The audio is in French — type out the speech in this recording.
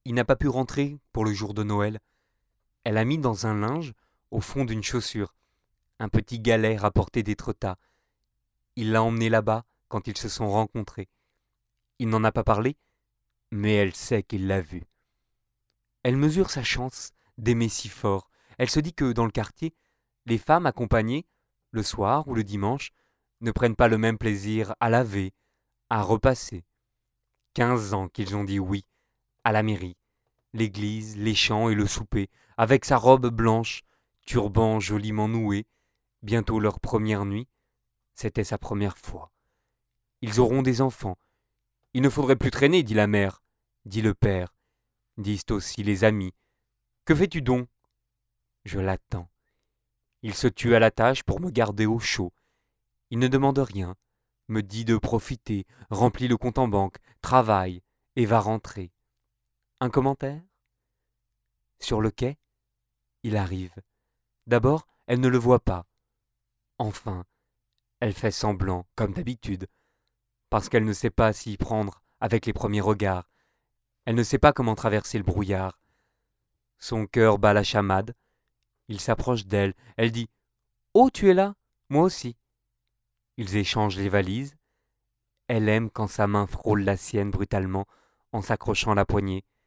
Il n'a pas pu rentrer pour le jour de Noël. Elle a mis dans un linge, au fond d'une chaussure, un petit galet rapporté d'Étretat. Il l'a emmené là-bas quand ils se sont rencontrés. Il n'en a pas parlé, mais elle sait qu'il l'a vu. Elle mesure sa chance d'aimer si fort. Elle se dit que dans le quartier, les femmes accompagnées, le soir ou le dimanche, ne prennent pas le même plaisir à laver, à repasser. 15 ans qu'ils ont dit oui à la mairie, l'église, les chants et le souper, avec sa robe blanche, turban joliment noué, bientôt leur première nuit. C'était sa première fois. Ils auront des enfants. Il ne faudrait plus traîner, dit la mère, dit le père, disent aussi les amis. Que fais-tu donc? Je l'attends. Il se tue à la tâche pour me garder au chaud. Il ne demande rien, me dit de profiter, remplit le compte en banque, travaille et va rentrer. Un commentaire? Sur le quai, il arrive. D'abord, elle ne le voit pas. Enfin, elle fait semblant, comme d'habitude, parce qu'elle ne sait pas s'y prendre avec les premiers regards. Elle ne sait pas comment traverser le brouillard. Son cœur bat la chamade. Il s'approche d'elle. Elle dit: Oh, tu es là? Moi aussi. Ils échangent les valises. Elle aime quand sa main frôle la sienne brutalement en s'accrochant à la poignée.